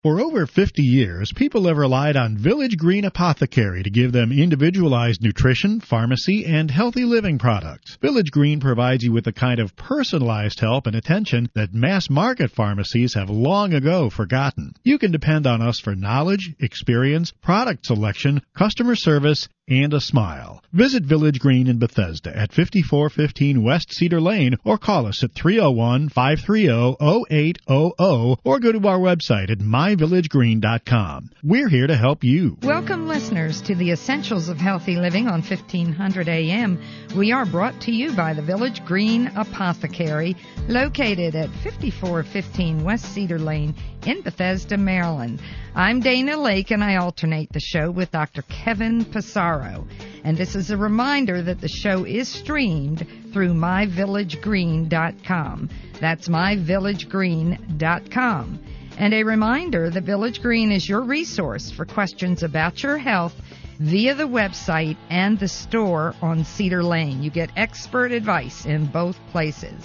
For over 50 years, people have relied on Village Green Apothecary to give them individualized nutrition, pharmacy, and healthy living products. Village Green provides you with the kind of personalized help and attention that mass-market pharmacies have long ago forgotten. You can depend on us for knowledge, experience, product selection, customer service, and a smile. Visit Village Green in Bethesda at 5415 West Cedar Lane or call us at 301-530-0800 or go to our website at myvillagegreen.com. We're here to help you. Welcome, listeners, to the Essentials of Healthy Living on 1500 AM. We are brought to you by the Village Green Apothecary, located at 5415 West Cedar Lane in Bethesda, Maryland. I'm Dana Lake, and I alternate the show with Dr. Kevin Passaro. And this is a reminder that the show is streamed through myvillagegreen.com. That's myvillagegreen.com. And a reminder that Village Green is your resource for questions about your health via the website and the store on Cedar Lane. You get expert advice in both places.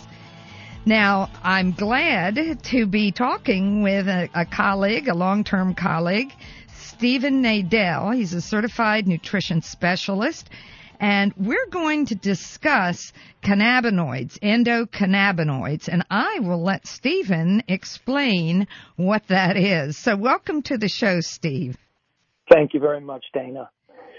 Now, I'm glad to be talking with a colleague, a long-term colleague, Stephen Nadel. He's a certified nutrition specialist, and we're going to discuss cannabinoids, endocannabinoids, and I will let Stephen explain what that is. So welcome to the show, Steve. Thank you very much, Dana.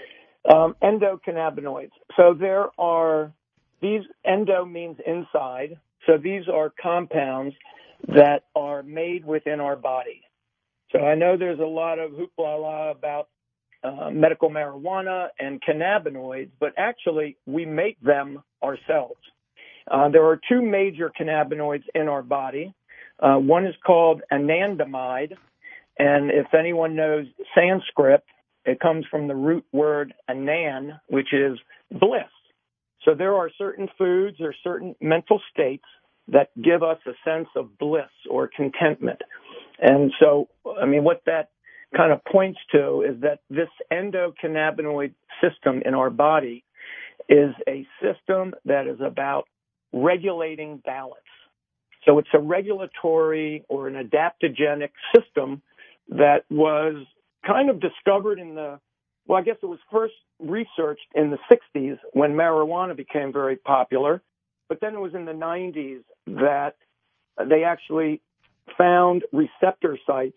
Endocannabinoids. So there are, these endo means inside. So these are compounds that are made within our body. So I know there's a lot of hoopla about medical marijuana and cannabinoids, but actually we make them ourselves. There are two major cannabinoids in our body. One is called anandamide, and if anyone knows Sanskrit, it comes from the root word anan, which is bliss. So there are certain foods or certain mental states that give us a sense of bliss or contentment. And so, I mean, what that kind of points to is that this endocannabinoid system in our body is a system that is about regulating balance. So it's a regulatory or an adaptogenic system that was kind of discovered in the, well, I guess it was first researched in the 60s when marijuana became very popular, but then it was in the 90s that they actually found receptor sites,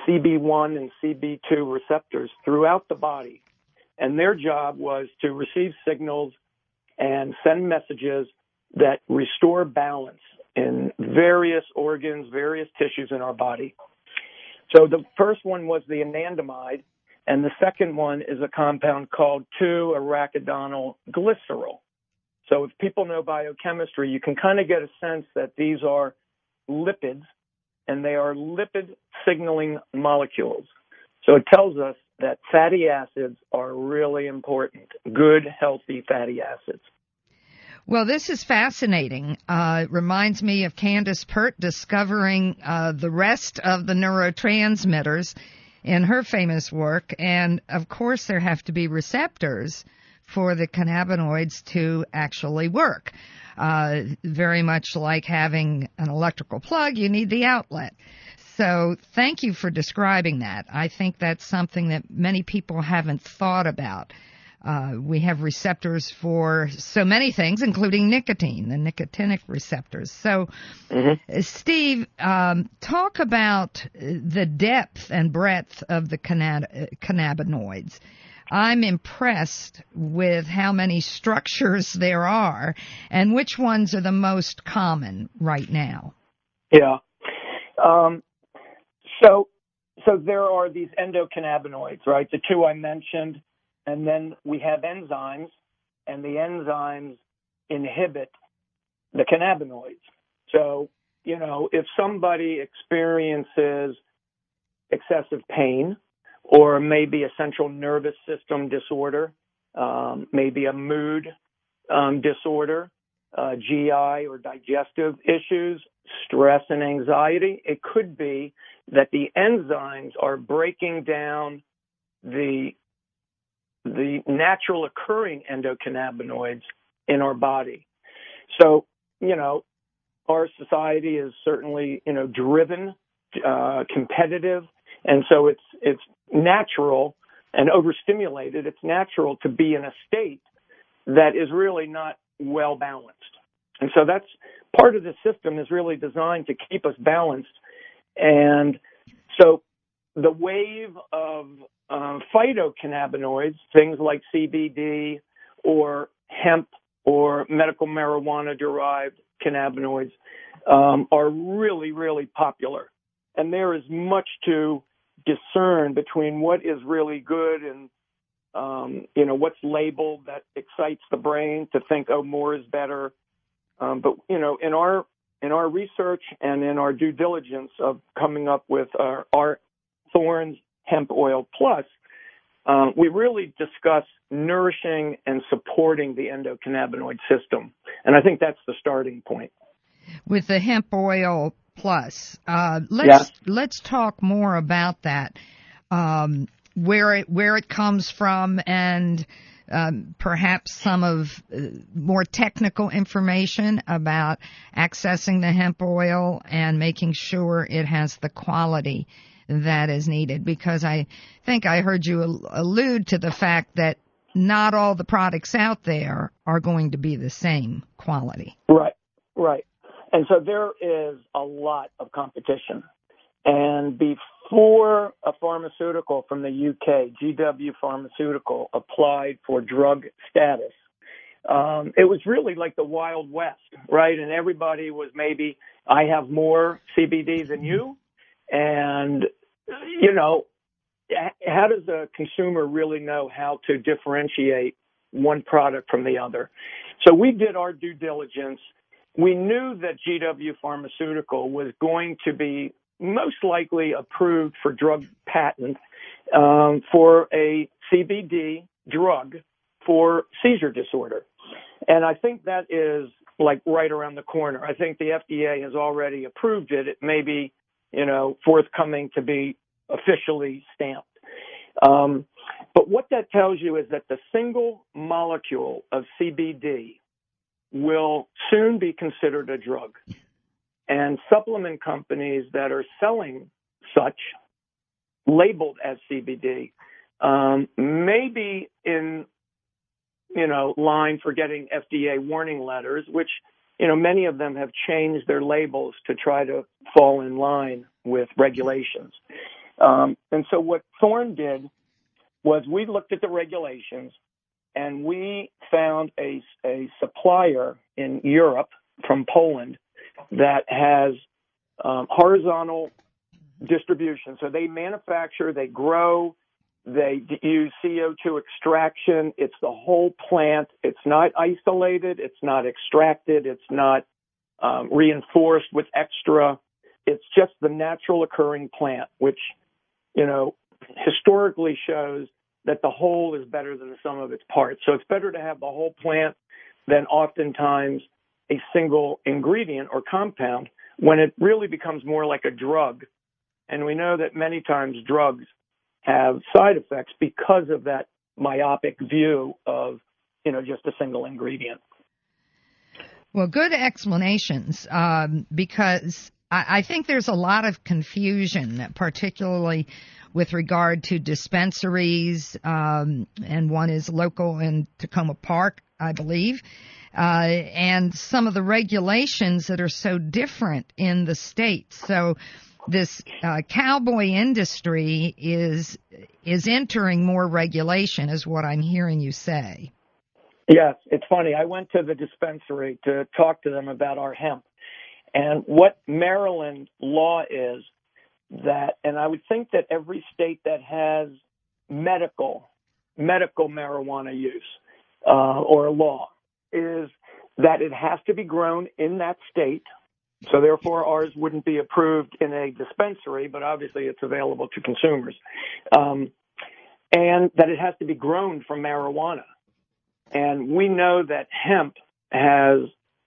CB1 and CB2 receptors throughout the body, and their job was to receive signals and send messages that restore balance in various organs, various tissues in our body. So the first one was the anandamide, and the second one is a compound called 2-arachidonyl glycerol. So if people know biochemistry, you can kind of get a sense that these are lipids, and they are lipid signaling molecules. So it tells us that fatty acids are really important, good, healthy fatty acids. Well, this is fascinating. It reminds me of Candace Pert discovering the rest of the neurotransmitters in her famous work. And, of course, there have to be receptors for the cannabinoids to actually work. Very much like having an electrical plug, you need the outlet. So thank you for describing that. I think that's something that many people haven't thought about. We have receptors for so many things, including nicotine, the nicotinic receptors. So, Steve, talk about the depth and breadth of the cannabinoids. I'm impressed with how many structures there are and which ones are the most common right now. Yeah. So there are these endocannabinoids, right? The two I mentioned. And then we have enzymes, and the enzymes inhibit the cannabinoids. So, you know, if somebody experiences excessive pain or maybe a central nervous system disorder, maybe a mood disorder, GI or digestive issues, stress and anxiety, it could be that the enzymes are breaking down the natural occurring endocannabinoids in our body. So, you know, our society is certainly, driven, competitive, And so it's natural and overstimulated. It's natural to be in a state that is really not well balanced. And so that's part of the system is really designed to keep us balanced. And so the wave of phytocannabinoids, things like CBD or hemp or medical marijuana-derived cannabinoids, are really, really popular. And there is much to discern between what is really good and, what's labeled that excites the brain to think, oh, more is better. But in our research and in our due diligence of coming up with our Thorne's Hemp Oil Plus, we really discuss nourishing and supporting the endocannabinoid system. And I think that's the starting point. With the Hemp Oil Plus, Yes. let's talk more about that, where it comes from, and perhaps some of more technical information about accessing the hemp oil and making sure it has the quality that is needed. Because I think I heard you allude to the fact that not all the products out there are going to be the same quality. Right. And so there is a lot of competition. And before a pharmaceutical from the UK, GW Pharmaceutical, applied for drug status, it was really like the Wild West, right? And everybody was maybe, I have more CBD than you. And, how does a consumer really know how to differentiate one product from the other? So we did our due diligence. We knew that GW Pharmaceutical was going to be most likely approved for drug patent for a CBD drug for seizure disorder. And I think that is like right around the corner. I think the FDA has already approved it. It may be, forthcoming to be officially stamped. But what that tells you is that the single molecule of CBD will soon be considered a drug. And supplement companies that are selling such, labeled as CBD, may be in, line for getting FDA warning letters, which, many of them have changed their labels to try to fall in line with regulations. And so what Thorne did was we looked at the regulations and we found a supplier in Europe from Poland that has horizontal distribution. So they manufacture, they grow, they use CO2 extraction. It's the whole plant. It's not isolated. It's not extracted. It's not reinforced with extra. It's just the natural occurring plant, which, historically shows that the whole is better than the sum of its parts. So it's better to have the whole plant than oftentimes a single ingredient or compound when it really becomes more like a drug. And we know that many times drugs have side effects because of that myopic view of, just a single ingredient. Well, good explanations, because I think there's a lot of confusion, particularly with regard to dispensaries, and one is local in Tacoma Park, I believe, and some of the regulations that are so different in the states. So this cowboy industry is entering more regulation, is what I'm hearing you say. Yes, it's funny. I went to the dispensary to talk to them about our hemp. And what Maryland law is that, and I would think that every state that has medical marijuana use or law is that it has to be grown in that state. So therefore, ours wouldn't be approved in a dispensary, but obviously it's available to consumers. And that it has to be grown from marijuana. And we know that hemp has,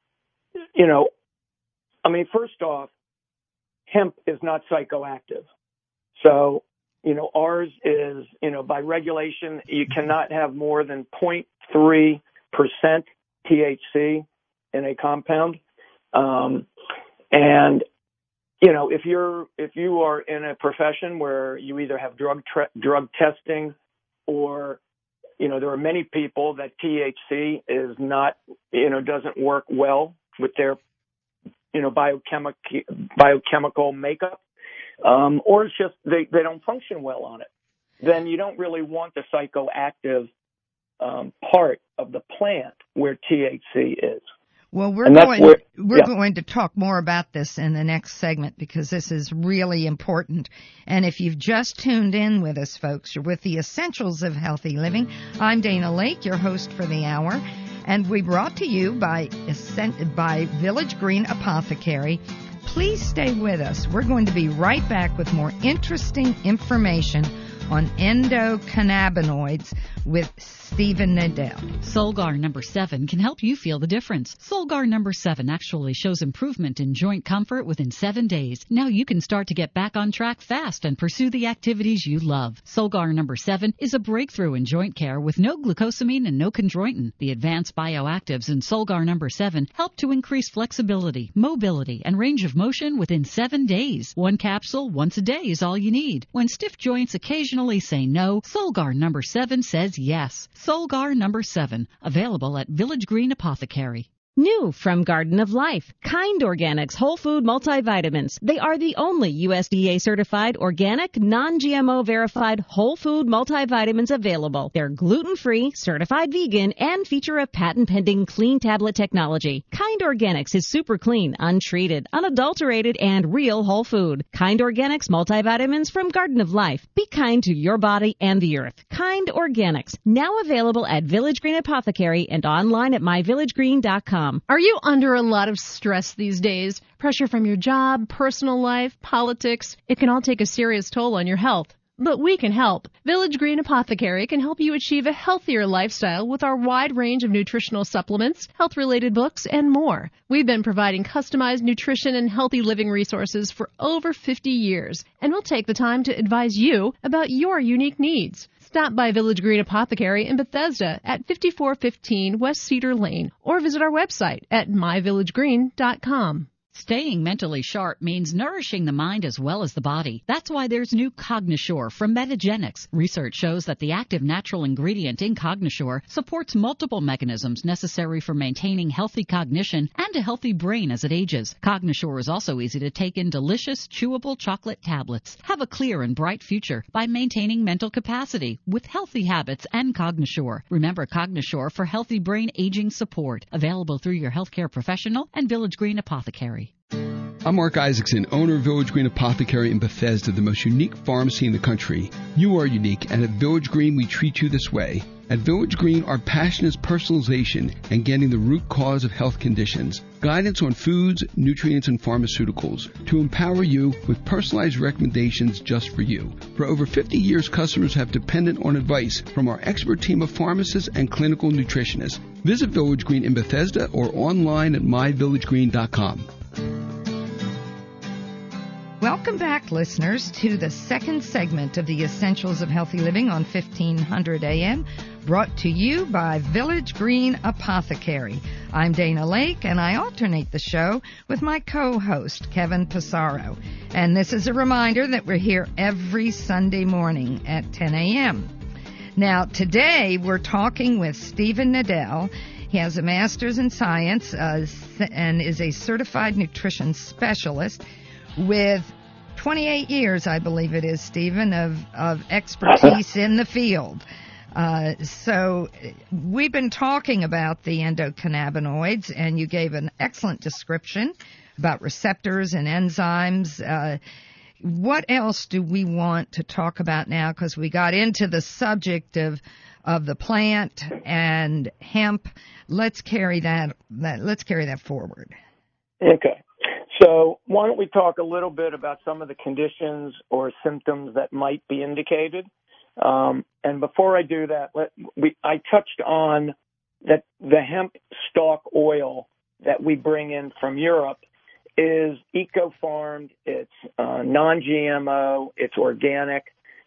first off, hemp is not psychoactive. So, ours is, by regulation, you cannot have more than 0.3% THC in a compound. And if you are in a profession where you either have drug testing, or there are many people that THC is not, doesn't work well with their, biochemical makeup, or it's just they don't function well on it. Then you don't really want the psychoactive part of the plant where THC is. Well, we're going to talk more about this in the next segment, because this is really important. And if you've just tuned in with us, folks, you're with the Essentials of Healthy Living. I'm Dana Lake, your host for the hour, and we brought to you by Village Green Apothecary. Please stay with us. We're going to be right back with more interesting information on endocannabinoids with Stephen Nadell. Solgar number 7 can help you feel the difference. Solgar number 7 actually shows improvement in joint comfort within 7 days. Now you can start to get back on track fast and pursue the activities you love. Solgar number 7 is a breakthrough in joint care with no glucosamine and no chondroitin. The advanced bioactives in Solgar number 7 help to increase flexibility, mobility, and range of motion within 7 days. One capsule once a day is all you need. When stiff joints occasionally say no, Solgar number 7 says yes. Solgar number 7, available at Village Green Apothecary. New from Garden of Life, Kind Organics Whole Food Multivitamins. They are the only USDA-certified, organic, non-GMO verified whole food multivitamins available. They're gluten-free, certified vegan, and feature a patent-pending clean tablet technology. Kind Organics is super clean, untreated, unadulterated, and real whole food. Kind Organics multivitamins from Garden of Life. Be kind to your body and the earth. Kind Organics, now available at Village Green Apothecary and online at myvillagegreen.com. Are you under a lot of stress these days? Pressure from your job, personal life, politics? It can all take a serious toll on your health. But we can help. Village Green Apothecary can help you achieve a healthier lifestyle with our wide range of nutritional supplements, health-related books, and more. We've been providing customized nutrition and healthy living resources for over 50 years, and we'll take the time to advise you about your unique needs. Stop by Village Green Apothecary in Bethesda at 5415 West Cedar Lane, or visit our website at myvillagegreen.com. Staying mentally sharp means nourishing the mind as well as the body. That's why there's new Cognisure from Metagenics. Research shows that the active natural ingredient in Cognisure supports multiple mechanisms necessary for maintaining healthy cognition and a healthy brain as it ages. Cognisure is also easy to take in delicious, chewable chocolate tablets. Have a clear and bright future by maintaining mental capacity with healthy habits and Cognisure. Remember Cognisure for healthy brain aging support. Available through your healthcare professional and Village Green Apothecary. I'm Mark Isaacson, owner of Village Green Apothecary in Bethesda, the most unique pharmacy in the country. You are unique, and at Village Green, we treat you this way. At Village Green, our passion is personalization and getting the root cause of health conditions. Guidance on foods, nutrients, and pharmaceuticals to empower you with personalized recommendations just for you. For over 50 years, customers have depended on advice from our expert team of pharmacists and clinical nutritionists. Visit Village Green in Bethesda or online at myvillagegreen.com. Welcome back, listeners, to the second segment of the Essentials of Healthy Living on 1500 AM, brought to you by Village Green Apothecary. I'm Dana Lake, and I alternate the show with my co-host, Kevin Passaro. And this is a reminder that we're here every Sunday morning at 10 a.m. Now, today we're talking with Stephen Nadell. He has a master's in science and is a certified nutrition specialist with 28 years, I believe it is, Stephen, of expertise in the field. So we've been talking about the endocannabinoids, and you gave an excellent description about receptors and enzymes. What else do we want to talk about now? Because we got into the subject of the plant and hemp. Let's carry that forward. Okay. So why don't we talk a little bit about some of the conditions or symptoms that might be indicated? And before I do that, I touched on that the hemp stalk oil that we bring in from Europe is eco-farmed, it's non-GMO, it's organic,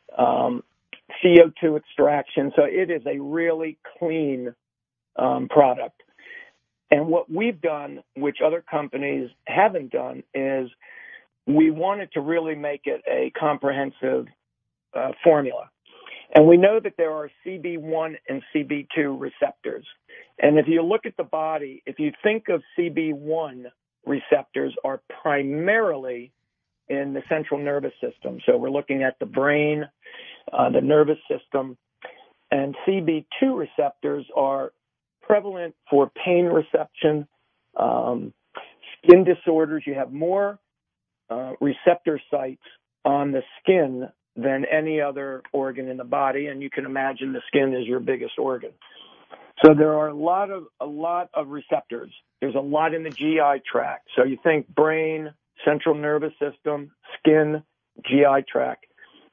CO2 extraction, so it is a really clean product. And what we've done, which other companies haven't done, is we wanted to really make it a comprehensive formula. And we know that there are CB1 and CB2 receptors. And if you look at the body, if you think of CB1 receptors are primarily in the central nervous system. So we're looking at the brain, the nervous system. And CB2 receptors are prevalent for pain reception, skin disorders. You have more receptor sites on the skin than any other organ in the body, and you can imagine the skin is your biggest organ. So there are a lot of receptors. There's a lot in the GI tract. So you think brain, central nervous system, skin, GI tract.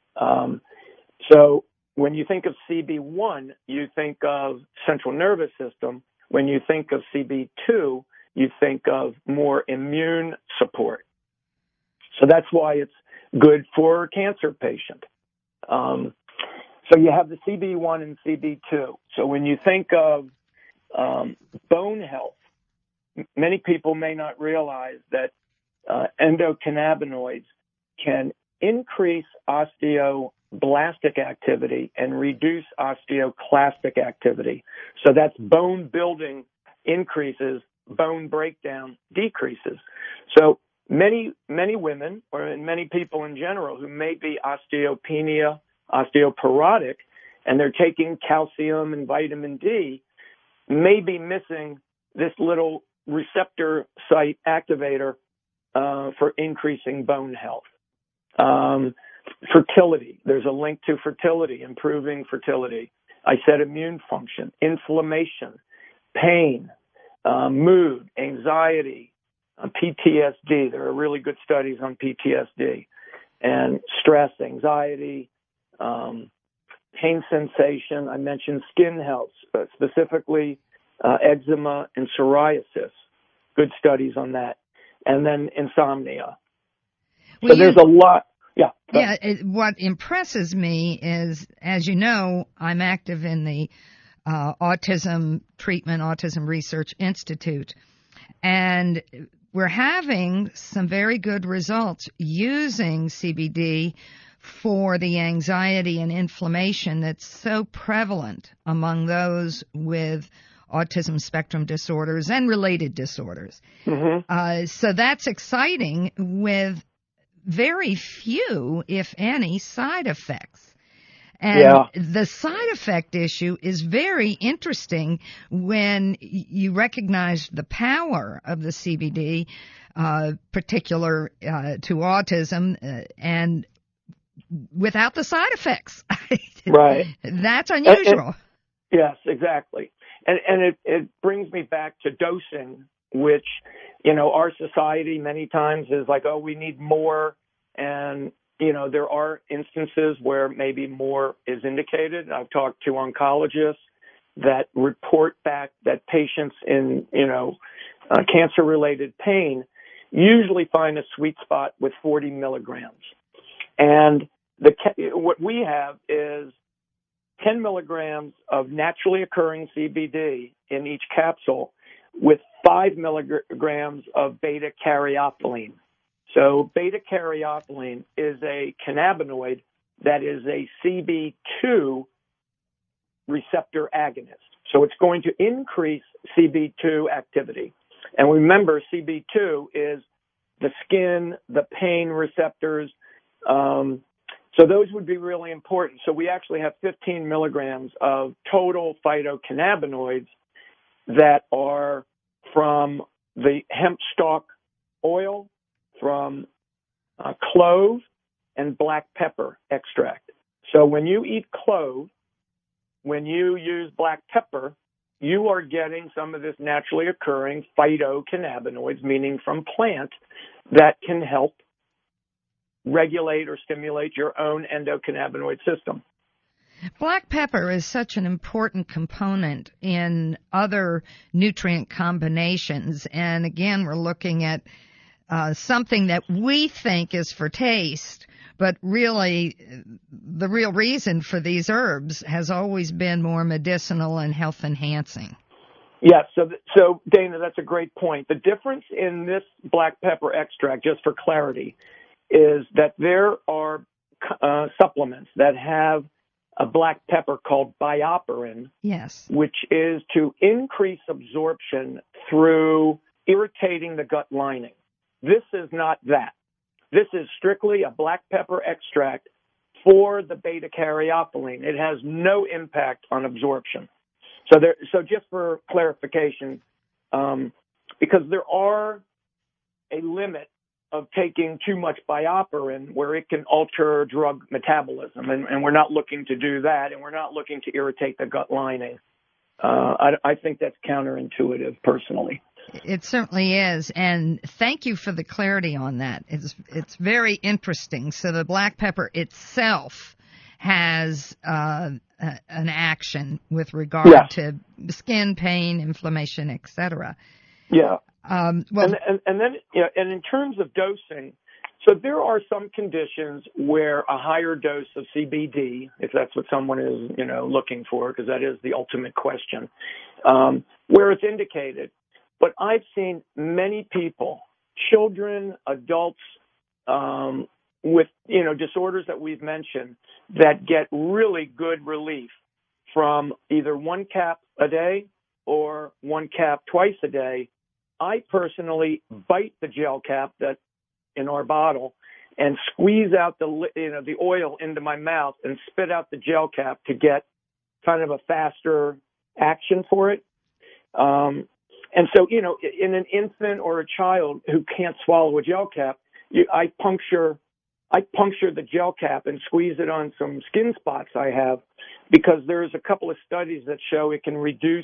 So when you think of CB1, you think of central nervous system. When you think of CB2, you think of more immune support. So that's why it's good for a cancer patient. So you have the CB1 and CB2. So when you think of bone health, many people may not realize that endocannabinoids can increase osteoblastic activity and reduce osteoclastic activity. So that's bone building increases, bone breakdown decreases. So many women, or many people in general, who may be osteopenia, osteoporotic, and they're taking calcium and vitamin D, may be missing this little receptor site activator for increasing bone health. Fertility. There's a link to fertility, improving fertility. I said immune function, inflammation, pain, mood, anxiety, PTSD. There are really good studies on PTSD and stress, anxiety, pain sensation. I mentioned skin health, specifically eczema and psoriasis. Good studies on that. And then insomnia. So there's a lot. Yeah. Yeah. What impresses me is, as you know, I'm active in the Autism Research Institute, and we're having some very good results using CBD for the anxiety and inflammation that's so prevalent among those with autism spectrum disorders and related disorders. Mm-hmm. So that's exciting, with very few, if any, side effects. And the side effect issue is very interesting when you recognize the power of the CBD, particular to autism, and without the side effects. Right. That's unusual. Yes, exactly. And it brings me back to dosing, which, our society many times is like, oh, we need more. And, there are instances where maybe more is indicated. I've talked to oncologists that report back that patients in, cancer-related pain usually find a sweet spot with 40 milligrams. And what we have is 10 milligrams of naturally occurring CBD in each capsule with 5 milligrams of beta-caryophyllene. So beta-caryophyllene is a cannabinoid that is a CB2 receptor agonist. So it's going to increase CB2 activity. And remember, CB2 is the skin, the pain receptors. So those would be really important. So we actually have 15 milligrams of total phytocannabinoids that are from the hemp stalk oil, from clove and black pepper extract. So when you eat clove, when you use black pepper, you are getting some of this naturally occurring phytocannabinoids, meaning from plant, that can help regulate or stimulate your own endocannabinoid system. Black pepper is such an important component in other nutrient combinations. And again, we're looking at something that we think is for taste, but really the real reason for these herbs has always been more medicinal and health enhancing. Yeah, so Dana, that's a great point. The difference in this black pepper extract, just for clarity, is that there are supplements that have a black pepper called BioPerine, Yes. which is to increase absorption through irritating the gut lining. This is not that. This is strictly a black pepper extract for the beta-caryophyllene. It has no impact on absorption. So just for clarification, because there are a limit of taking too much BioPerine where it can alter drug metabolism, and we're not looking to do that, and we're not looking to irritate the gut lining. I think that's counterintuitive, personally. It certainly is, and thank you for the clarity on that. It's very interesting. So the black pepper itself has an action with regard to skin pain, inflammation, etc. Yeah. Well, and then and in terms of dosing, so there are some conditions where a higher dose of CBD, if that's what someone is looking for, because that is the ultimate question, where it's indicated. But I've seen many people, children, adults, with disorders that we've mentioned, that get really good relief from either 1 cap a day or 1 cap twice a day. I personally bite the gel cap that in our bottle and squeeze out the oil into my mouth and spit out the gel cap to get kind of a faster action for it. And so, in an infant or a child who can't swallow a gel cap, I puncture the gel cap and squeeze it on some skin spots I have, because there's a couple of studies that show it can reduce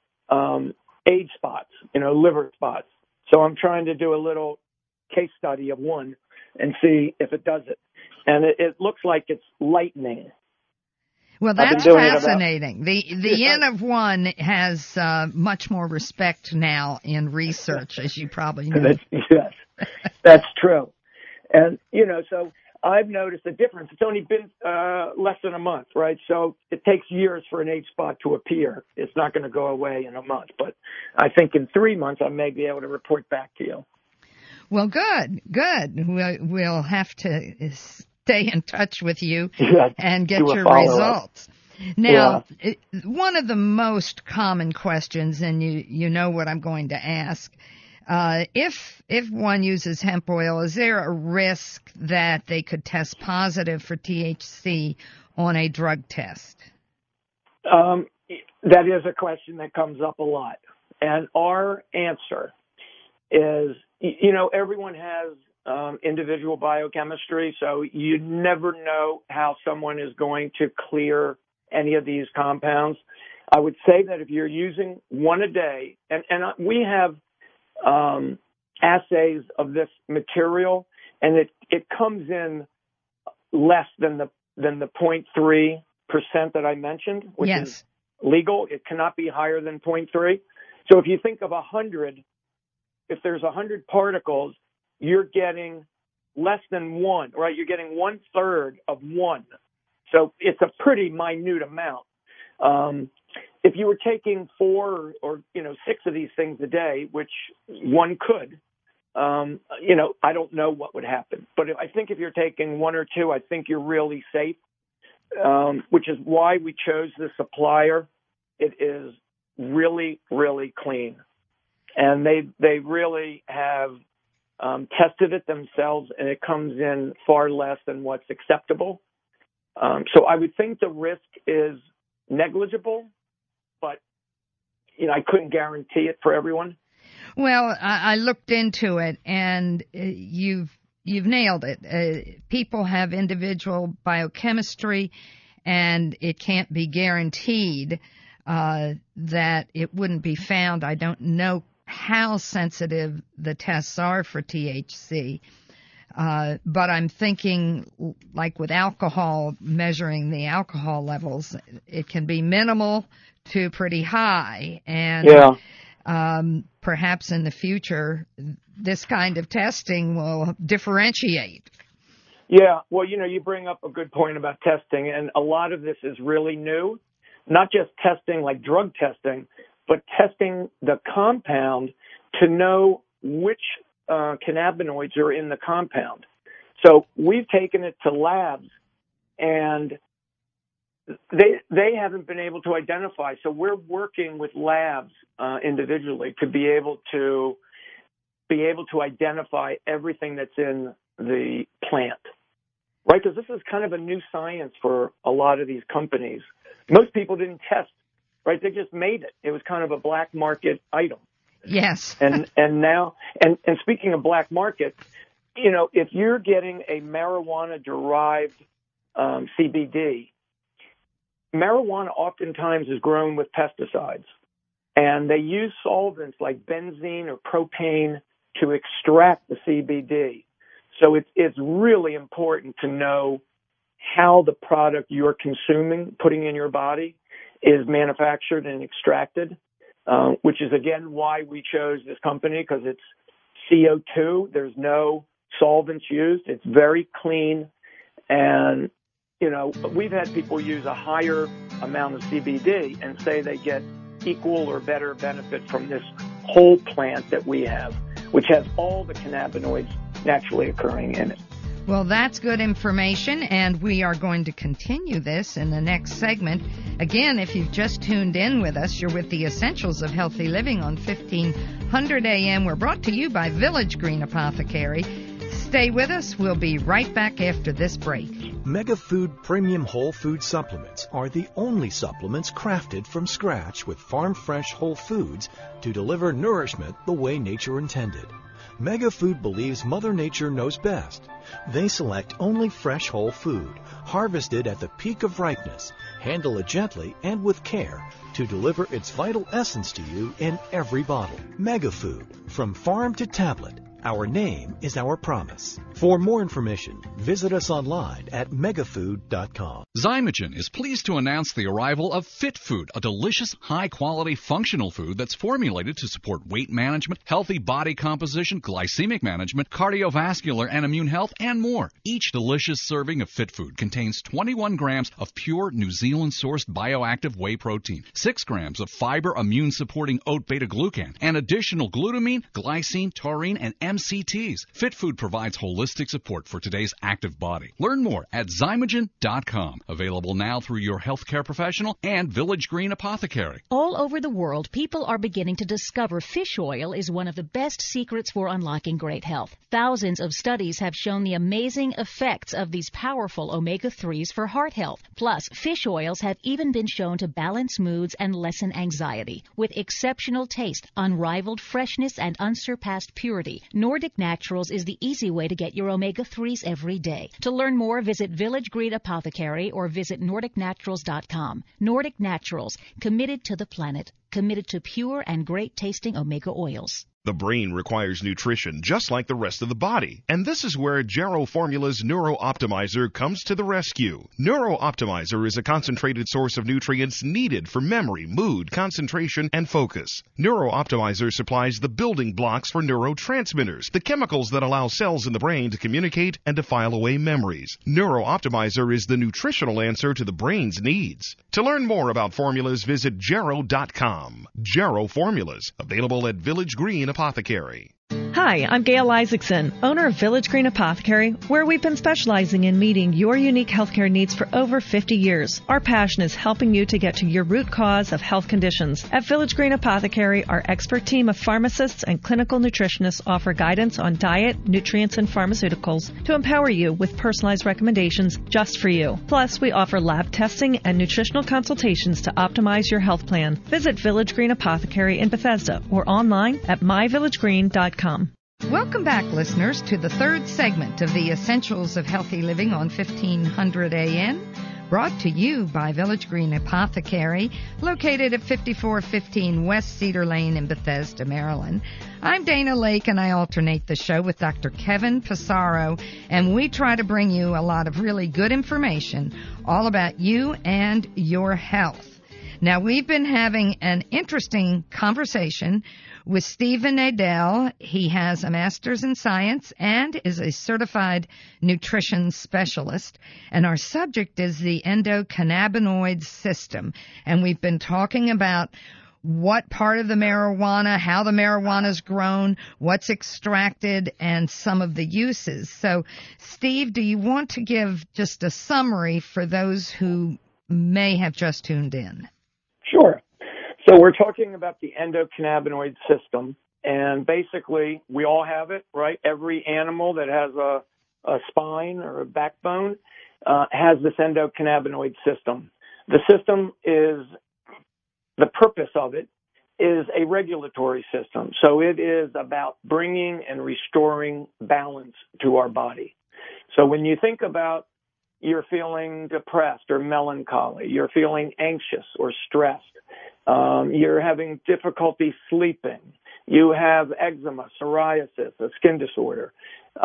age spots, liver spots. So I'm trying to do a little case study of one and see if it does it. And it looks like it's lightning. Well, that's fascinating. The N of 1 has much more respect now in research, as you probably know. Yes, that's true. And, so I've noticed a difference. It's only been less than a month, right? So it takes years for an age spot to appear. It's not going to go away in a month. But I think in 3 months I may be able to report back to you. Well, good. We'll have to stay in touch with you and get your results. Now, one of the most common questions, and you know what I'm going to ask, if one uses hemp oil, is there a risk that they could test positive for THC on a drug test? That is a question that comes up a lot. And our answer is, everyone has individual biochemistry, so you never know how someone is going to clear any of these compounds. I would say that if you're using one a day, and we have assays of this material, and it comes in less than the 0.3% that I mentioned, which is legal. It cannot be higher than 0.3. So if you think of 100, if there's 100 particles, you're getting less than 1, right? You're getting 1/3 of 1. So it's a pretty minute amount. If you were taking 4 or 6 of these things a day, which one could, I don't know what would happen. But I think if you're taking 1 or 2, I think you're really safe, which is why we chose the supplier. It is really, really clean. And they really have tested it themselves, and it comes in far less than what's acceptable. So I would think the risk is negligible, but I couldn't guarantee it for everyone. Well, I looked into it, and you've nailed it. People have individual biochemistry, and it can't be guaranteed that it wouldn't be found. I don't know how sensitive the tests are for THC. But I'm thinking, like with alcohol, measuring the alcohol levels, it can be minimal to pretty high. And perhaps in the future, this kind of testing will differentiate. Yeah, well, you bring up a good point about testing, and a lot of this is really new. Not just testing like drug testing, but testing the compound to know which cannabinoids are in the compound. So we've taken it to labs, and they haven't been able to identify. So we're working with labs individually to be able to identify everything that's in the plant, right? Because this is kind of a new science for a lot of these companies. Most people didn't test, right? They just made it. It was kind of a black market item. Yes. and now, and speaking of black market, you know, if you're getting a marijuana-derived CBD, marijuana oftentimes is grown with pesticides, and they use solvents like benzene or propane to extract the CBD. So it's really important to know how the product you're consuming, putting in your body, is manufactured and extracted, which is, again, why we chose this company, because it's CO2. There's no solvents used. It's very clean. And, you know, we've had people use a higher amount of CBD and say they get equal or better benefit from this whole plant that we have, which has all the cannabinoids naturally occurring in it. Well, that's good information, and we are going to continue this in the next segment. Again, if you've just tuned in with us, you're with the Essentials of Healthy Living on 1500 AM. We're brought to you by Village Green Apothecary. Stay with us. We'll be right back after this break. MegaFood Premium Whole Food Supplements are the only supplements crafted from scratch with farm-fresh whole foods to deliver nourishment the way nature intended. MegaFood believes Mother Nature knows best. They select only fresh whole food, harvested at the peak of ripeness, handle it gently and with care to deliver its vital essence to you in every bottle. MegaFood, from farm to tablet. Our name is our promise. For more information, visit us online at megafood.com. Zymogen is pleased to announce the arrival of Fit Food, a delicious, high-quality, functional food that's formulated to support weight management, healthy body composition, glycemic management, cardiovascular and immune health, and more. Each delicious serving of Fit Food contains 21 grams of pure New Zealand-sourced bioactive whey protein, 6 grams of fiber immune-supporting oat beta-glucan, and additional glutamine, glycine, taurine, and MCTs. Fit Food provides holistic support for today's active body. Learn more at Zymogen.com. Available now through your healthcare professional and Village Green Apothecary. All over the world, people are beginning to discover fish oil is one of the best secrets for unlocking great health. Thousands of studies have shown the amazing effects of these powerful omega-3s for heart health. Plus, fish oils have even been shown to balance moods and lessen anxiety. With exceptional taste, unrivaled freshness, and unsurpassed purity, Nordic Naturals is the easy way to get your omega-3s every day. To learn more, visit Village Green Apothecary or visit NordicNaturals.com. Nordic Naturals, committed to the planet, committed to pure and great-tasting omega oils. The brain requires nutrition just like the rest of the body, and this is where Jarrow Formula's Neuro Optimizer comes to the rescue. Neuro Optimizer is a concentrated source of nutrients needed for memory, mood, concentration, and focus. Neuro Optimizer supplies the building blocks for neurotransmitters, the chemicals that allow cells in the brain to communicate and to file away memories. Neuro Optimizer is the nutritional answer to the brain's needs. To learn more about formulas, visit Jarrow.com. Jarrow Formulas, available at Village Green Apothecary. Hi, I'm Gail Isaacson, owner of Village Green Apothecary, where we've been specializing in meeting your unique healthcare needs for over 50 years. Our passion is helping you to get to your root cause of health conditions. At Village Green Apothecary, our expert team of pharmacists and clinical nutritionists offer guidance on diet, nutrients, and pharmaceuticals to empower you with personalized recommendations just for you. Plus, we offer lab testing and nutritional consultations to optimize your health plan. Visit Village Green Apothecary in Bethesda or online at myvillagegreen.com. Welcome back, listeners, to the third segment of the Essentials of Healthy Living on 1500 AM, brought to you by Village Green Apothecary, located at 5415 West Cedar Lane in Bethesda, Maryland. I'm Dana Lake, and I alternate the show with Dr. Kevin Passaro, and we try to bring you a lot of really good information all about you and your health. Now, we've been having an interesting conversation with Stephen Nadell. He has a master's in science and is a certified nutrition specialist. And our subject is the endocannabinoid system. And we've been talking about what part of the marijuana, how the marijuana is grown, what's extracted, and some of the uses. So, Steve, do you want to give just a summary for those who may have just tuned in? Sure. So we're talking about the endocannabinoid system, and basically we all have it, right? Every animal that has a spine or a backbone has this endocannabinoid system. The system is, the purpose of it is a regulatory system. So it is about bringing and restoring balance to our body. So when you think about you're feeling depressed or melancholy, you're feeling anxious or stressed, you're having difficulty sleeping, you have eczema, psoriasis, a skin disorder,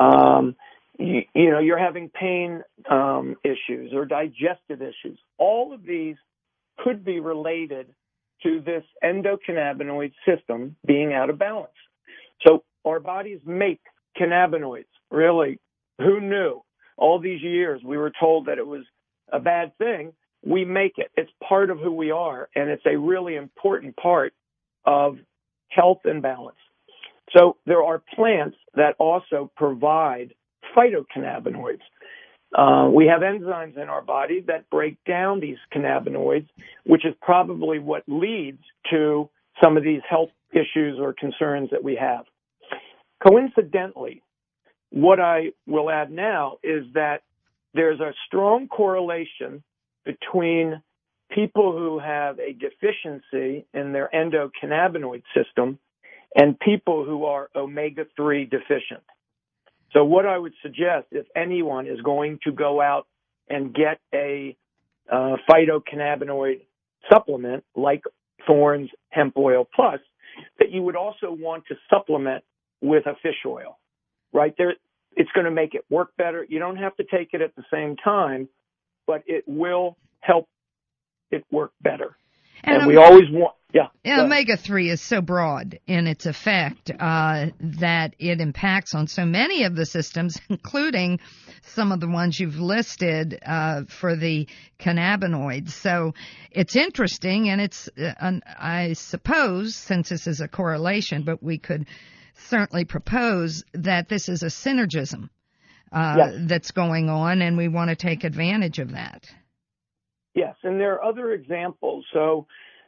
you're having pain issues or digestive issues. All of these could be related to this endocannabinoid system being out of balance. So our bodies make cannabinoids. Really, who knew? All these years we were told that it was a bad thing. We make it. It's part of who we are, and it's a really important part of health and balance. So there are plants that also provide phytocannabinoids. We have enzymes in our body that break down these cannabinoids, which is probably what leads to some of these health issues or concerns that we have. Coincidentally, what I will add now is that there's a strong correlation between people who have a deficiency in their endocannabinoid system and people who are omega-3 deficient. So what I would suggest, if anyone is going to go out and get a phytocannabinoid supplement like Thorne's Hemp Oil Plus, that you would also want to supplement with a fish oil, right? It's going to make it work better. You don't have to take it at the same time, but it will help it work better. And we always want, omega-3 is so broad in its effect that it impacts on so many of the systems, including some of the ones you've listed for the cannabinoids. So it's interesting, and it's, I suppose, since this is a correlation, but we could certainly propose that this is a synergism that's going on, and we want to take advantage of that. Yes, and there are other examples. So,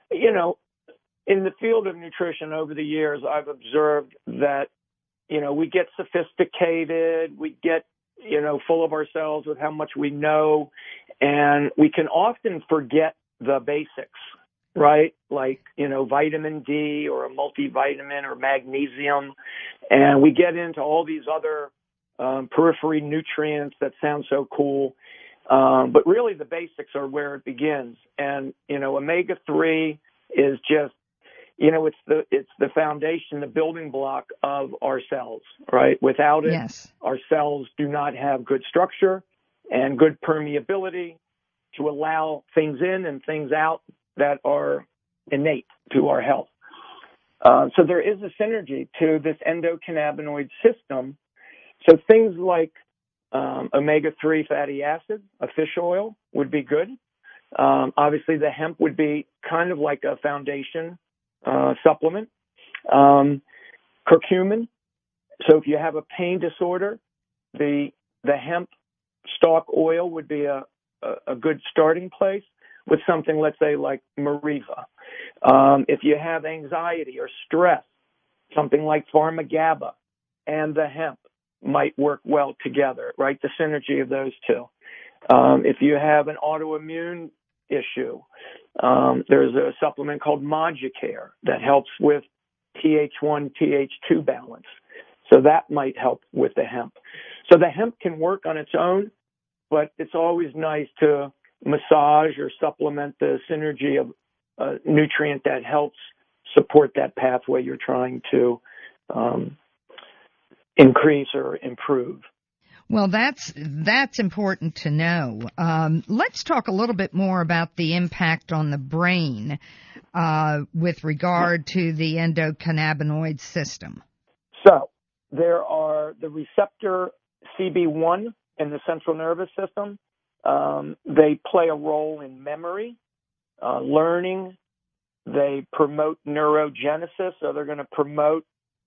in the field of nutrition over the years, I've observed that, we get sophisticated, we get, full of ourselves with how much we know, and we can often forget the basics, right? Like, vitamin D or a multivitamin or magnesium, and we get into all these other periphery nutrients that sound so cool. But really the basics are where it begins. And, omega-3 is just, it's the foundation, the building block of our cells, right? Without it, our cells do not have good structure and good permeability to allow things in and things out that are innate to our health. So there is a synergy to this endocannabinoid system. So things like omega-3 fatty acids, a fish oil would be good. Obviously, the hemp would be kind of like a foundation supplement. Curcumin. So if you have a pain disorder, the hemp stalk oil would be a good starting place with something, let's say, like Mariva. If you have anxiety or stress, something like Pharma-GABA and the hemp might work well together, right? The synergy of those two. If you have an autoimmune issue, there's a supplement called Moducare that helps with TH1, TH2 balance. So that might help with the hemp. So the hemp can work on its own, but it's always nice to massage or supplement the synergy of a nutrient that helps support that pathway you're trying to increase or improve. Well, that's important to know. Let's talk a little bit more about the impact on the brain with regard to the endocannabinoid system. So there are the receptor CB1 in the central nervous system. They play a role in memory, learning, They promote neurogenesis, so they're going to promote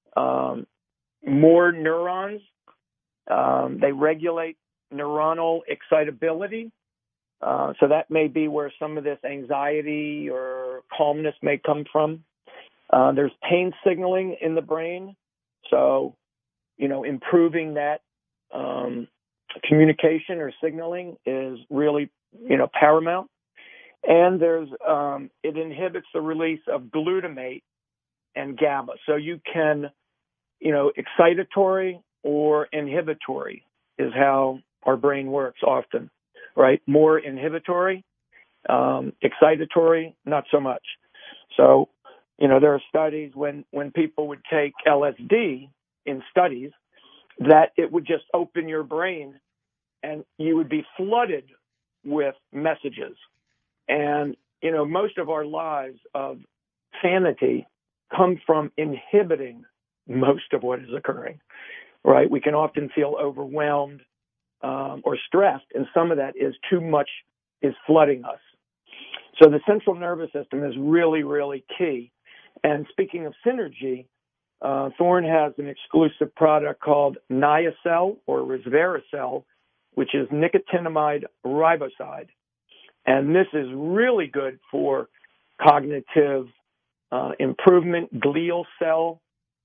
more neurons. They regulate neuronal excitability. So that may be where some of this anxiety or calmness may come from. There's pain signaling in the brain. So, improving that communication or signaling is really, paramount. And there's it inhibits the release of glutamate and GABA. So you can, excitatory or inhibitory is how our brain works often, right? More inhibitory, excitatory, not so much. So, there are studies when people would take LSD in studies that it would just open your brain and you would be flooded with messages. And, most of our lives of sanity come from inhibiting most of what is occurring, right? We can often feel overwhelmed or stressed, and some of that is too much is flooding us. So the central nervous system is really, really key. And speaking of synergy, Thorne has an exclusive product called Niacel or Resveracel, which is nicotinamide riboside. And this is really good for cognitive improvement, glial cell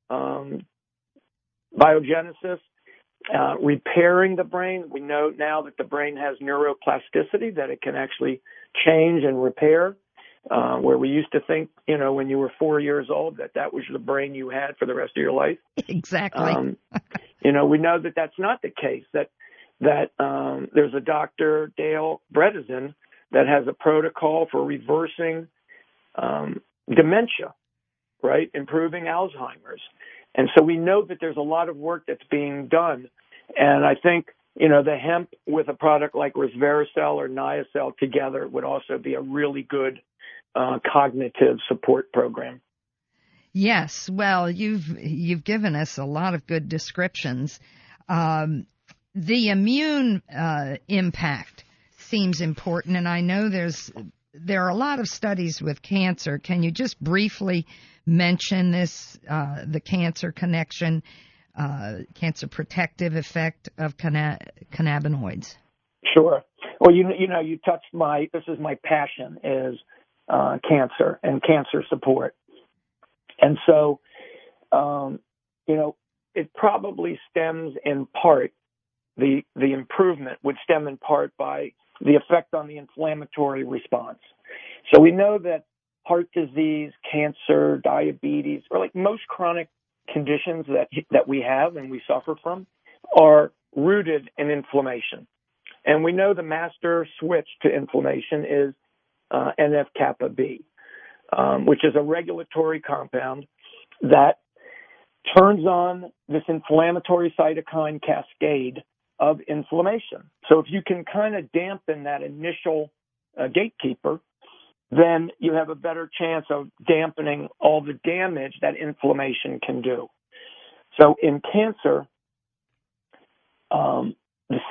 biogenesis, repairing the brain. We know now that the brain has neuroplasticity, that it can actually change and repair, where we used to think, when you were 4 years old, that was the brain you had for the rest of your life. Exactly. We know that that's not the case, that there's a Dr. Dale Bredesen that has a protocol for reversing dementia, right? Improving Alzheimer's. And so we know that there's a lot of work that's being done. And I think, the hemp with a product like Resveracel or Niacel together would also be a really good cognitive support program. Yes. Well, you've given us a lot of good descriptions. The immune impact seems important, and I know there are a lot of studies with cancer. Can you just briefly mention this, the cancer connection, cancer protective effect of cannabinoids? Sure. Well, you touched this is my passion, is cancer and cancer support. And so, it probably stems in part, the improvement would stem in part by the effect on the inflammatory response. So we know that heart disease, cancer, diabetes, or like most chronic conditions that we have and we suffer from are rooted in inflammation. And we know the master switch to inflammation is NF-kappa B, which is a regulatory compound that turns on this inflammatory cytokine cascade of inflammation. So if you can kind of dampen that initial gatekeeper, then you have a better chance of dampening all the damage that inflammation can do. So in cancer, the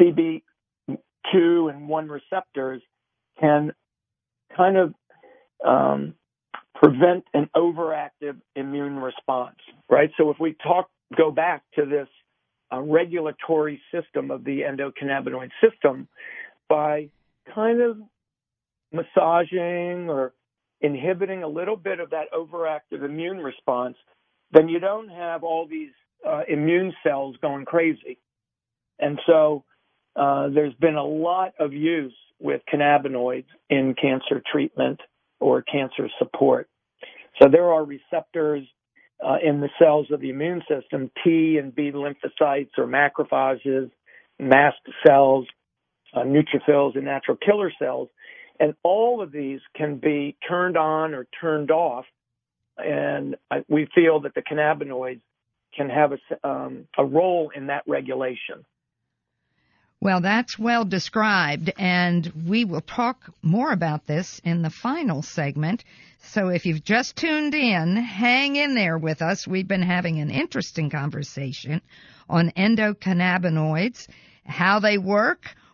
CB2 and 1 receptors can kind of prevent an overactive immune response, right? So if we go back to this regulatory system of the endocannabinoid system, by kind of massaging or inhibiting a little bit of that overactive immune response, then you don't have all these immune cells going crazy. And so there's been a lot of use with cannabinoids in cancer treatment or cancer support. So there are receptors in the cells of the immune system, T and B lymphocytes or macrophages, mast cells, neutrophils, and natural killer cells. And all of these can be turned on or turned off. And we feel that the cannabinoids can have a role in that regulation. Well, that's well described, and we will talk more about this in the final segment. So if you've just tuned in, hang in there with us. We've been having an interesting conversation on endocannabinoids, how they work,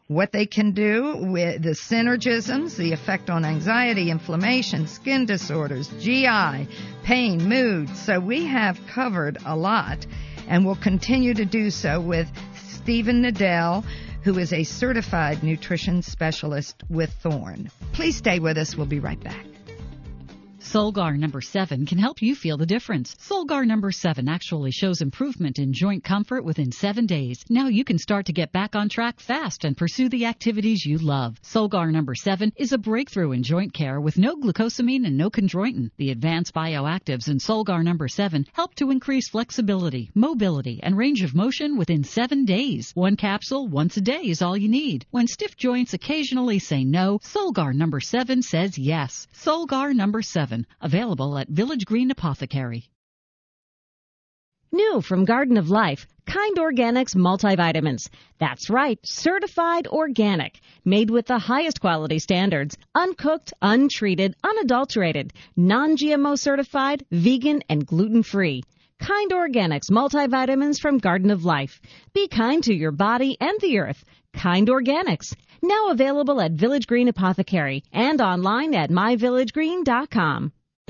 what they can do with the synergisms, the effect on anxiety, inflammation, skin disorders, GI, pain, mood. So we have covered a lot, and we'll continue to do so with Stephen Nadell, who is a certified nutrition specialist with Thorne. Please stay with us. We'll be right back. Solgar number 7 can help you feel the difference. Solgar number 7 actually shows improvement in joint comfort within 7 days. Now you can start to get back on track fast and pursue the activities you love. Solgar number 7 is a breakthrough in joint care with no glucosamine and no chondroitin. The advanced bioactives in Solgar number 7 help to increase flexibility, mobility, and range of motion within 7 days. One capsule once a day is all you need. When stiff joints occasionally say no, Solgar number 7 says yes. Solgar number 7. Available at Village Green Apothecary. New from Garden of Life, Kind Organics multivitamins. That's right, certified organic, made with the highest quality standards, uncooked, untreated, unadulterated, non-GMO certified, vegan, and gluten-free. Kind Organics multivitamins from Garden of Life. Be kind to your body and the earth. Kind Organics. Now available at Village Green Apothecary and online at myvillagegreen.com.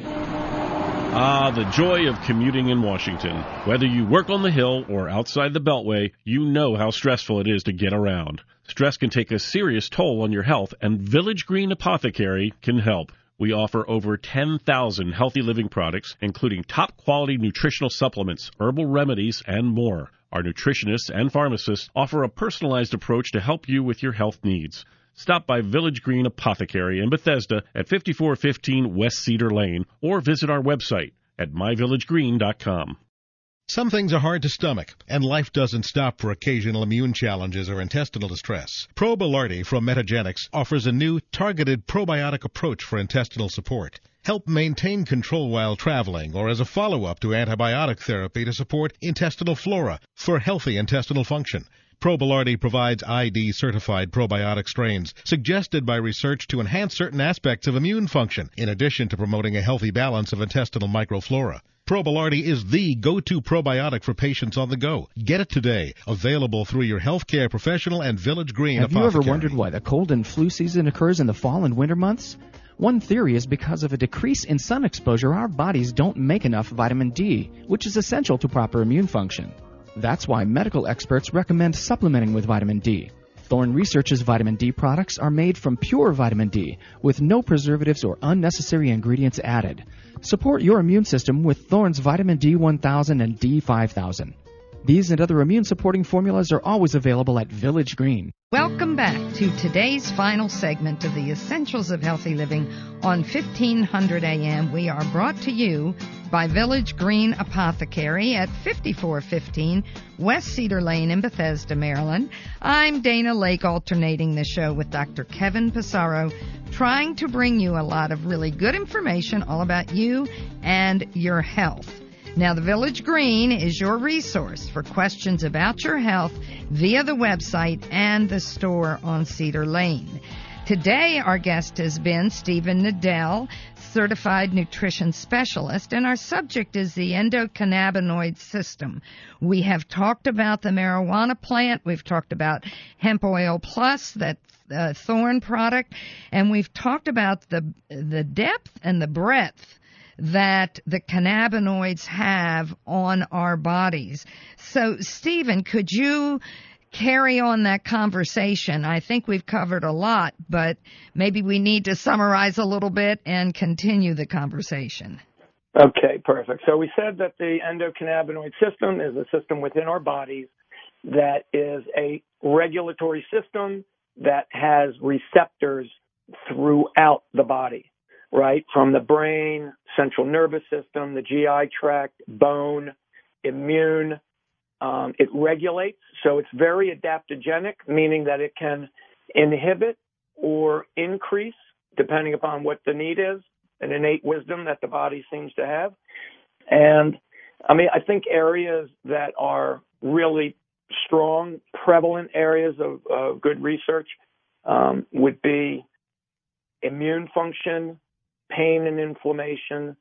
Ah, the joy of commuting in Washington. Whether you work on the Hill or outside the Beltway, you know how stressful it is to get around. Stress can take a serious toll on your health, and Village Green Apothecary can help. We offer over 10,000 healthy living products, including top-quality nutritional supplements, herbal remedies, and more. Our nutritionists and pharmacists offer a personalized approach to help you with your health needs. Stop by Village Green Apothecary in Bethesda at 5415 West Cedar Lane or visit our website at myvillagegreen.com. Some things are hard to stomach, and life doesn't stop for occasional immune challenges or intestinal distress. Probilardi from Metagenics offers a new, targeted probiotic approach for intestinal support. Help maintain control while traveling or as a follow-up to antibiotic therapy to support intestinal flora for healthy intestinal function. Probilardi provides ID-certified probiotic strains suggested by research to enhance certain aspects of immune function, in addition to promoting a healthy balance of intestinal microflora. Probilardi is the go-to probiotic for patients on the go. Get it today. Available through your healthcare professional and Village Green Apothecary. Have you ever wondered why the cold and flu season occurs in the fall and winter months? One theory is because of a decrease in sun exposure, our bodies don't make enough vitamin D, which is essential to proper immune function. That's why medical experts recommend supplementing with vitamin D. Thorne Research's vitamin D products are made from pure vitamin D, with no preservatives or unnecessary ingredients added. Support your immune system with Thorne's vitamin D1000 and D5000. These and other immune-supporting formulas are always available at Village Green. Welcome back to today's final segment of the Essentials of Healthy Living on 1500 AM. We are brought to you by Village Green Apothecary at 5415 West Cedar Lane in Bethesda, Maryland. I'm Dana Lake, alternating the show with Dr. Kevin Passaro, trying to bring you a lot of really good information all about you and your health. Now, the Village Green is your resource for questions about your health via the website and the store on Cedar Lane. Today, our guest has been Stephen Nadell, certified nutrition specialist, and our subject is the endocannabinoid system. We have talked about the marijuana plant. We've talked about Hemp Oil Plus, that Thorne product, and we've talked about the depth and the breadth that the cannabinoids have on our bodies. So, Stephen, could you carry on that conversation? I think we've covered a lot, but maybe we need to summarize a little bit and continue the conversation. Okay, perfect. So we said that the endocannabinoid system is a system within our bodies that is a regulatory system that has receptors throughout the body, right? From the brain, central nervous system, the GI tract, bone, immune. It regulates, so it's very adaptogenic, meaning that it can inhibit or increase, depending upon what the need is, an innate wisdom that the body seems to have. And, I think areas that are really strong, prevalent areas of good research would be immune function, pain and inflammation,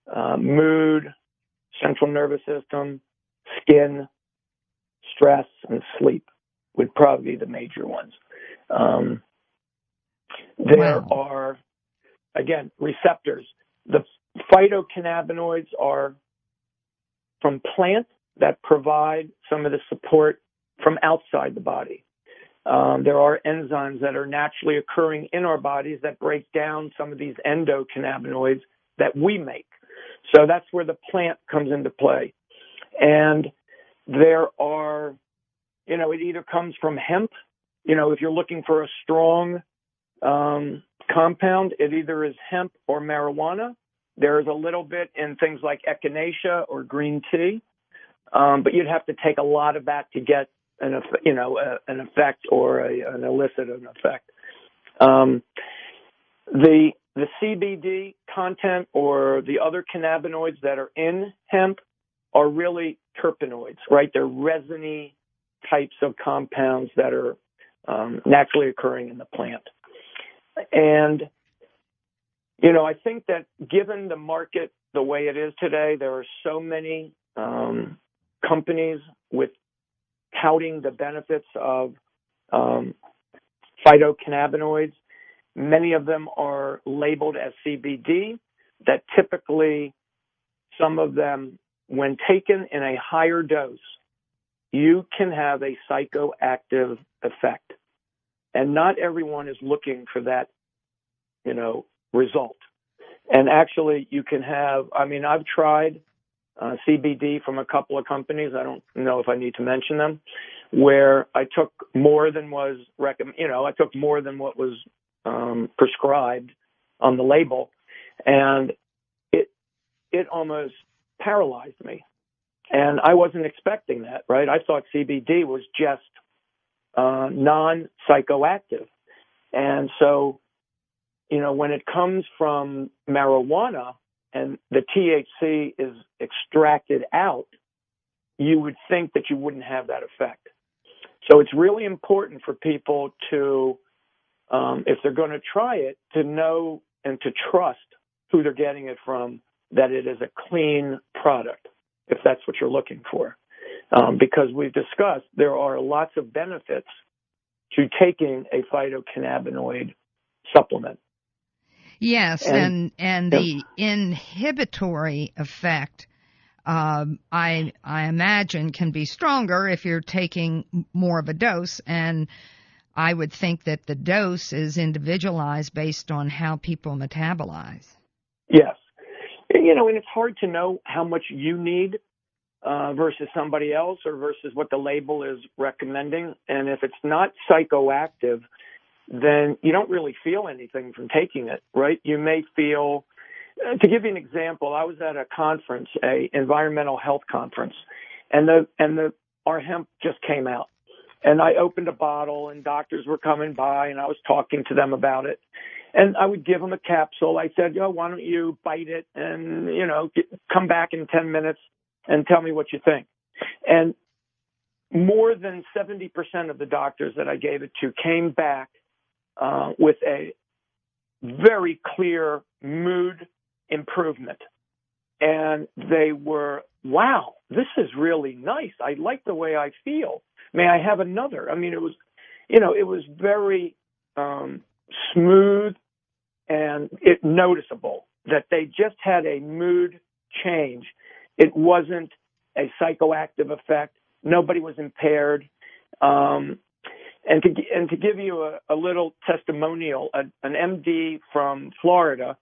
mood, central nervous system, skin, stress, and sleep would probably be the major ones. There are, again, receptors. The phytocannabinoids are from plants that provide some of the support from outside the body. There are enzymes that are naturally occurring in our bodies that break down some of these endocannabinoids that we make. So that's where the plant comes into play. And there are, it either comes from hemp. If you're looking for a strong compound, it either is hemp or marijuana. There's a little bit in things like echinacea or green tea, but you'd have to take a lot of that to get an effect or an illicit effect. The CBD content or the other cannabinoids that are in hemp are really terpenoids, right? They're resiny types of compounds that are naturally occurring in the plant. And, I think that given the market the way it is today, there are so many companies with touting the benefits of phytocannabinoids. Many of them are labeled as CBD, that typically some of them, when taken in a higher dose, you can have a psychoactive effect. And not everyone is looking for that, result. And actually you can have, I've tried CBD from a couple of companies. I don't know if I need to mention them, where I took more than was I took more than what was prescribed on the label, and it almost paralyzed me. And I wasn't expecting that, right? I thought CBD was just non-psychoactive. And so, when it comes from marijuana and the THC is extracted out, you would think that you wouldn't have that effect. So it's really important for people to, if they're going to try it, to know and to trust who they're getting it from, that it is a clean product, if that's what you're looking for. Because we've discussed there are lots of benefits to taking a phytocannabinoid supplement. Yes, and the inhibitory effect, I imagine, can be stronger if you're taking more of a dose, and I would think that the dose is individualized based on how people metabolize. Yes. And it's hard to know how much you need versus somebody else or versus what the label is recommending. And if it's not psychoactive, then you don't really feel anything from taking it, right? You may feel, to give you an example, I was at a conference, a environmental health conference, and our hemp just came out. And I opened a bottle, and doctors were coming by, and I was talking to them about it. And I would give them a capsule. I said, why don't you bite it and, come back in 10 minutes and tell me what you think. And more than 70% of the doctors that I gave it to came back with a very clear mood improvement. And they were, wow, this is really nice. I like the way I feel. May I have another? It was very smooth and noticeable that they just had a mood change. It wasn't a psychoactive effect. Nobody was impaired. And to give you a little testimonial, an MD from Florida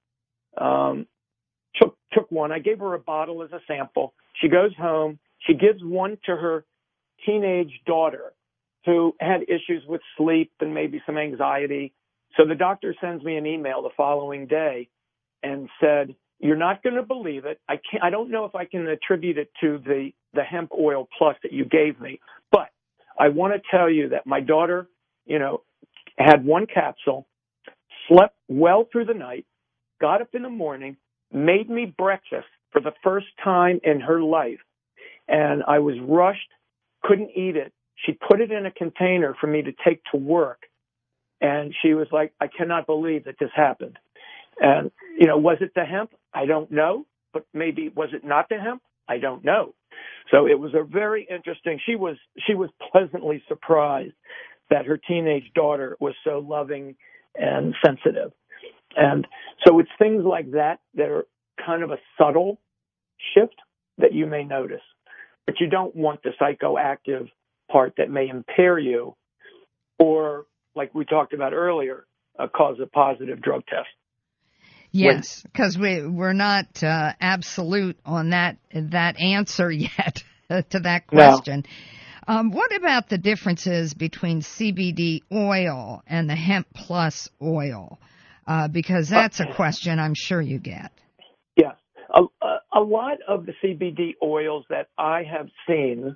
took one. I gave her a bottle as a sample. She goes home. She gives one to her teenage daughter who had issues with sleep and maybe some anxiety. So the doctor sends me an email the following day and said, "You're not going to believe it. I don't know if I can attribute it to the hemp oil plus that you gave me, but I want to tell you that my daughter, had one capsule, slept well through the night, got up in the morning, made me breakfast for the first time in her life, and I was rushed, couldn't eat it. She put it in a container for me to take to work, and she was like, I cannot believe that this happened." And, was it the hemp? I don't know, but maybe was it not the hemp? I don't know. So it was a very interesting, she was pleasantly surprised that her teenage daughter was so loving and sensitive. And so it's things like that that are kind of a subtle shift that you may notice. But you don't want the psychoactive part that may impair you or, like we talked about earlier, cause a positive drug test. Yes, because we're not absolute on that answer yet to that question. No. What about the differences between CBD oil and the Hemp Plus oil? Because that's a question I'm sure you get. Yes. A lot of the CBD oils that I have seen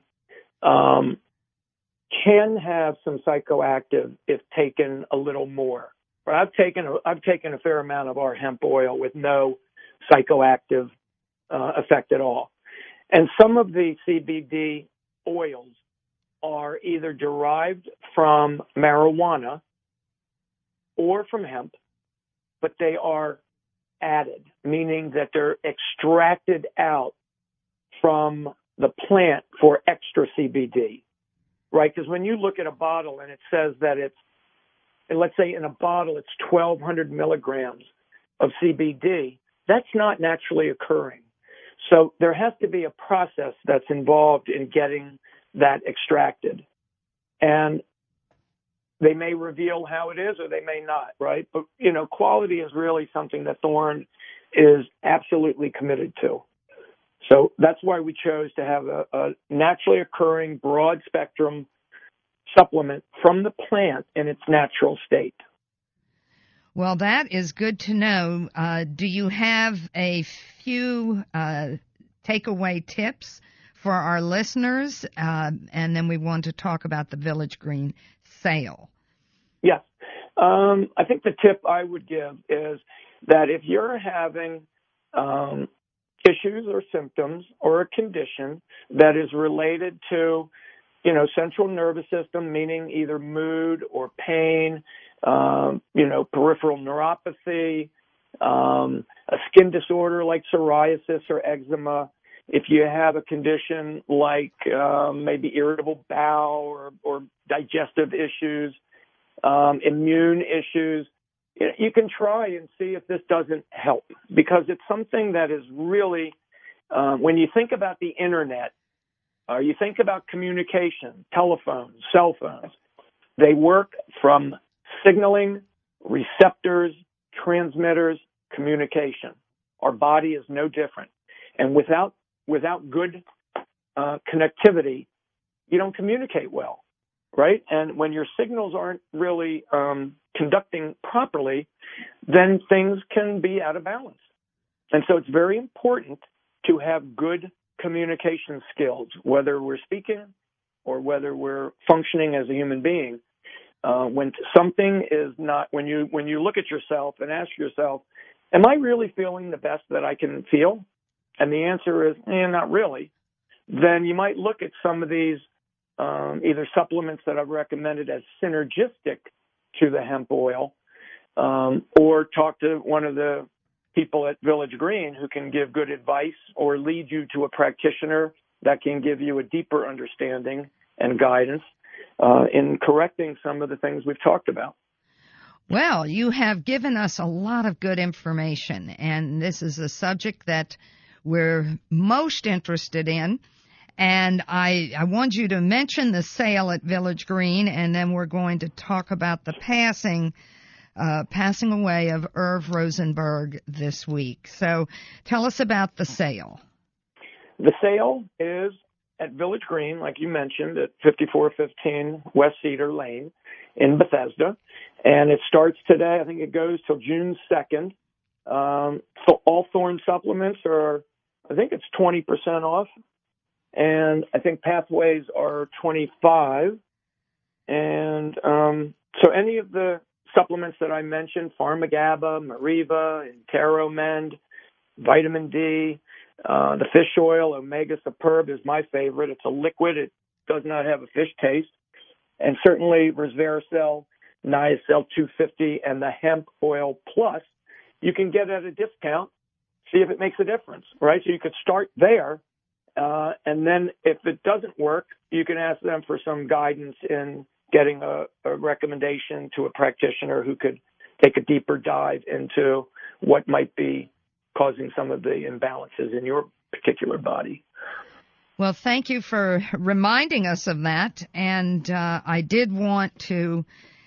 can have some psychoactive if taken a little more. I've taken a fair amount of our hemp oil with no psychoactive effect at all. And some of the CBD oils are either derived from marijuana or from hemp, but they are added, meaning that they're extracted out from the plant for extra CBD, right? Because when you look at a bottle and it says that it's, let's say in a bottle it's 1,200 milligrams of CBD, that's not naturally occurring. So there has to be a process that's involved in getting that extracted. And they may reveal how it is or they may not, right? But, quality is really something that Thorne is absolutely committed to. So that's why we chose to have a naturally occurring broad spectrum supplement from the plant in its natural state. Well, that is good to know. Do you have a few takeaway tips for our listeners? And then we want to talk about the Village Green sale. Yes. I think the tip I would give is that if you're having issues or symptoms or a condition that is related to, central nervous system, meaning either mood or pain, peripheral neuropathy, a skin disorder like psoriasis or eczema, if you have a condition like maybe irritable bowel or digestive issues, immune issues, you can try and see if this doesn't help, because it's something that is really, when you think about the internet, you think about communication, telephones, cell phones, they work from signaling, receptors, transmitters, communication. Our body is no different. And without good connectivity, you don't communicate well, right? And when your signals aren't really conducting properly, then things can be out of balance. And so it's very important to have good communication skills, whether we're speaking or whether we're functioning as a human being. When something is not, when you look at yourself and ask yourself, am I really feeling the best that I can feel? And the answer is, not really. Then you might look at some of these either supplements that I've recommended as synergistic to the hemp oil, or talk to one of the people at Village Green who can give good advice or lead you to a practitioner that can give you a deeper understanding and guidance in correcting some of the things we've talked about. Well, you have given us a lot of good information, and this is a subject that we're most interested in. And I want you to mention the sale at Village Green, and then we're going to talk about the passing away of Irv Rosenberg this week. So tell us about the sale. The sale is at Village Green, like you mentioned, at 5415 West Cedar Lane in Bethesda. And it starts today. I think it goes till June 2nd. So all Thorne supplements are, I think it's 20% off. And I think Pathways are 25. And so any of the supplements that I mentioned, Pharmagaba, Mariva, Interomend, vitamin D, the fish oil, Omega Superb is my favorite. It's a liquid. It does not have a fish taste. And certainly Resveratrol, Niacel 250, and the Hemp Oil Plus, you can get at a discount, see if it makes a difference, right? So you could start there. And then if it doesn't work, you can ask them for some guidance in getting a recommendation to a practitioner who could take a deeper dive into what might be causing some of the imbalances in your particular body. Well, thank you for reminding us of that. And I did want to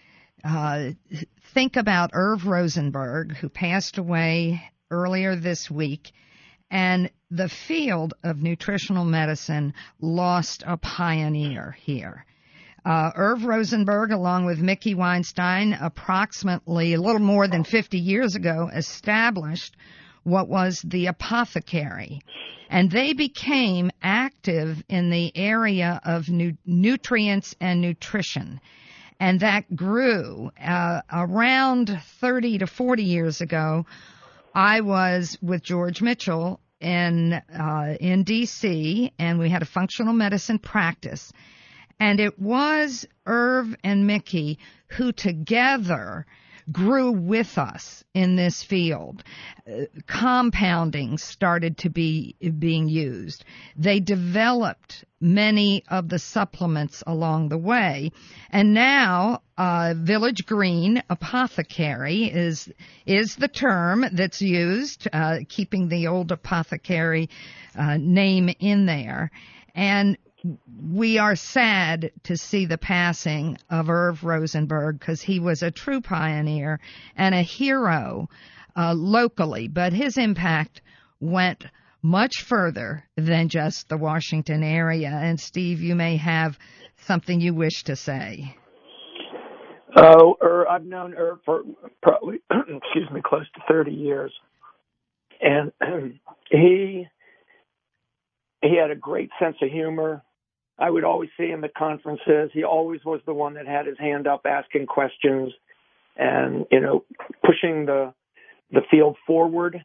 think about Irv Rosenberg, who passed away earlier this week. And the field of nutritional medicine lost a pioneer here. Irv Rosenberg, along with Mickey Weinstein, approximately a little more than 50 years ago, established what was the apothecary. And they became active in the area of nutrients and nutrition. And that grew. Around 30 to 40 years ago, I was with George Mitchell in D.C., and we had a functional medicine practice. And it was Irv and Mickey who together grew with us in this field. Compounding started to be being used. They developed many of the supplements along the way. And now Village Green Apothecary is the term that's used, keeping the old apothecary name in there. And we are sad to see the passing of Irv Rosenberg because he was a true pioneer and a hero locally, but his impact went much further than just the Washington area. And Steve, you may have something you wish to say. Oh, I've known Irv for probably, close to 30 years. And he had a great sense of humor. I would always see him at conferences. He always was the one that had his hand up asking questions and, pushing the field forward.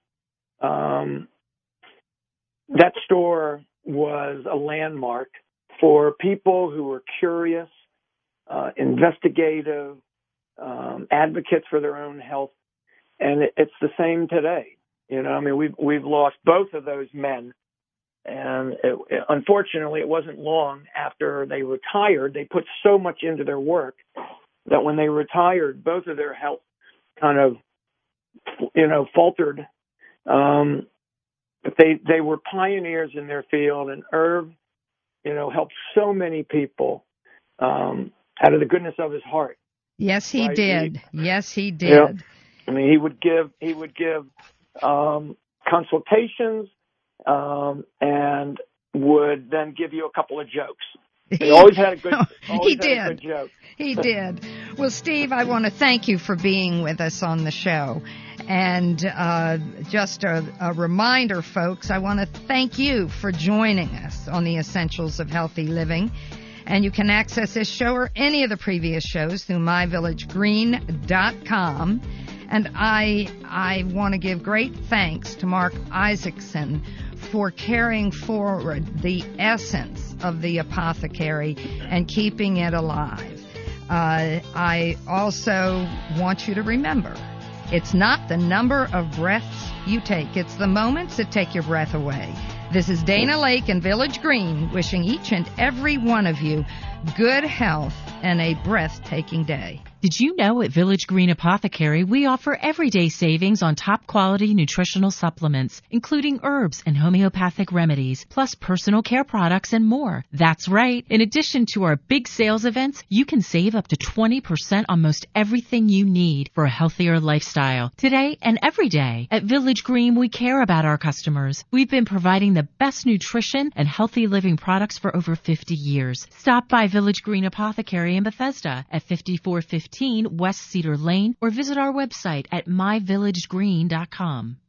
That store was a landmark for people who were curious, investigative, advocates for their own health. And it's the same today. We've lost both of those men. And unfortunately, it wasn't long after they retired. They put so much into their work that when they retired, both of their health kind of, faltered. But they were pioneers in their field, and Irv, helped so many people out of the goodness of his heart. Yes, he right? did. Yes, he did. He would give consultations. And would then give you a couple of jokes. He always had a good. He did. A good joke. He did. Well, Steve, I want to thank you for being with us on the show, and just a reminder, folks. I want to thank you for joining us on the Essentials of Healthy Living. And you can access this show or any of the previous shows through myvillagegreen.com. And I want to give great thanks to Mark Isaacson for carrying forward the essence of the apothecary and keeping it alive. I also want you to remember, it's not the number of breaths you take, it's the moments that take your breath away. This is Dana Lake in Village Green wishing each and every one of you good health and a breathtaking day. Did you know at Village Green Apothecary we offer everyday savings on top quality nutritional supplements, including herbs and homeopathic remedies, plus personal care products and more? That's right. In addition to our big sales events, you can save up to 20% on most everything you need for a healthier lifestyle. Today and every day at Village Green, we care about our customers. We've been providing the best nutrition and healthy living products for over 50 years. Stop by Village Green Apothecary in Bethesda at 5415 West Cedar Lane or visit our website at myvillagegreen.com.